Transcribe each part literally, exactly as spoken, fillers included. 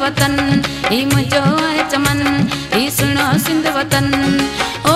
वतन, ही मुझो है चमन, ही सुनो सिंध वतन। ओ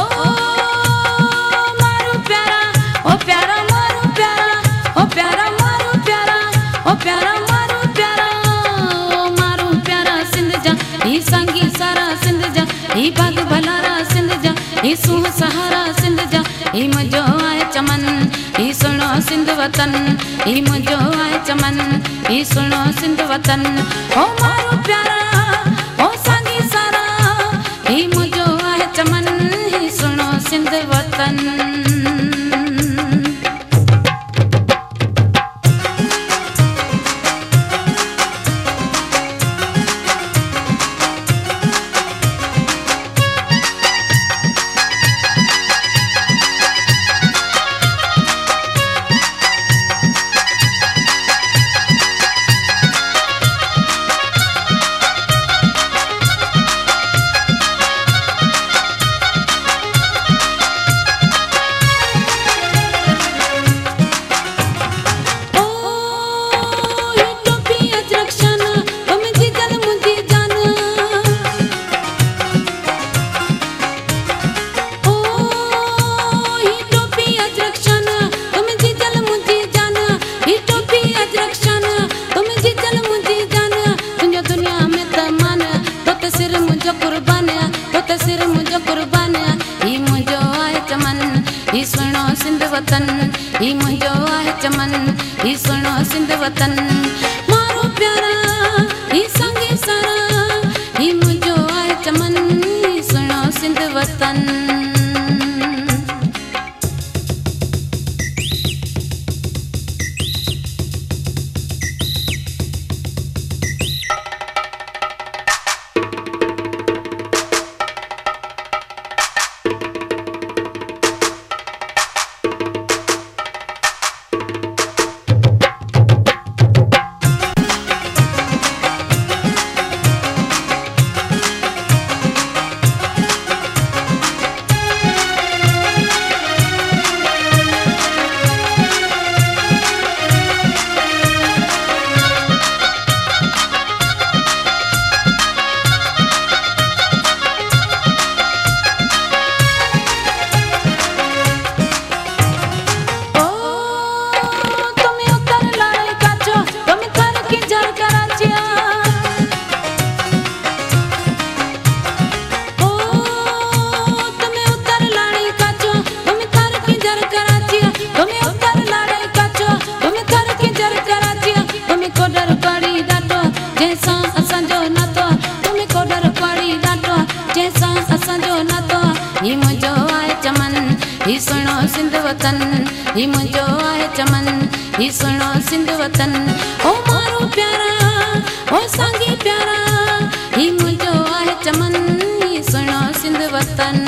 मारू प्यारा, ओ प्यारा मारू प्यारा, ओ प्यारा मारू प्यारा, ओ प्यारा मारू प्यारा, ओ मारू प्यारा सिंध जा, ही संगी सारा सिंध जा, ही बाग भलारा सिंध जा, ही सूह सहारा सिंध जा, ही मुझो है चमन, ही सुनो सिंध वतन, ही मुझो है चमन, ही सुनो सिंध वतन। ओ मारू प्यारा, ओ संगी सारा, ही मुझो है चमन, ही सुनो सिंध वतन। ही सुनो सिंध वतन, ही मुझो है चमन, ही सुनो सिंध वतन। मारो प्यारा, ही संगी सारा, ही मुझो है चमन, ही सुनो सिंध वतन। ही मुझो है चमन, ही सुनो सिंध वतन, ही मुझो है चमन, ही सुनो सिंध वतन। ओ मारो प्यारा, ओ संगी प्यारा, ही मुझो है चमन, ही सुनो सिंध वतन।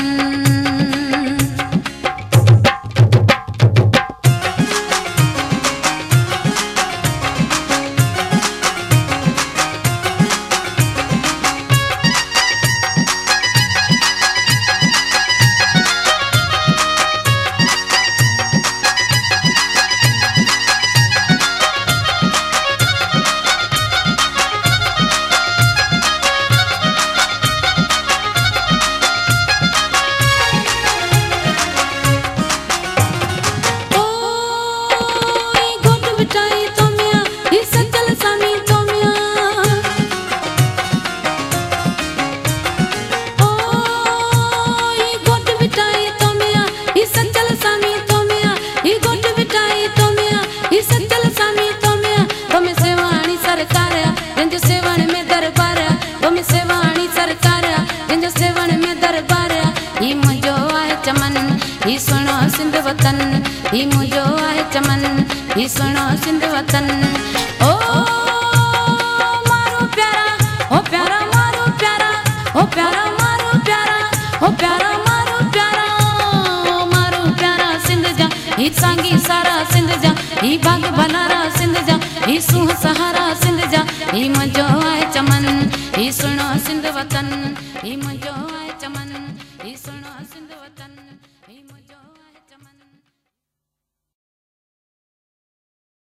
ही सुनो सिंध वतन, ही मुझो है चमन, ही सुनो सिंध वतन। ओ मारो प्यारा, ओ प्यारा मारो प्यारा, ओ प्यारा मारो प्यारा, ओ प्यारा मारो प्यारा, ओ मारो प्यारा सिंध जा, ही सांगी सारा सिंध जा, ही बाग भलारा सिंध जा, ही सूह सहारा सिंध जा, ही मुझो है चमन, ही सुनो सिंध वतन, ही मुझो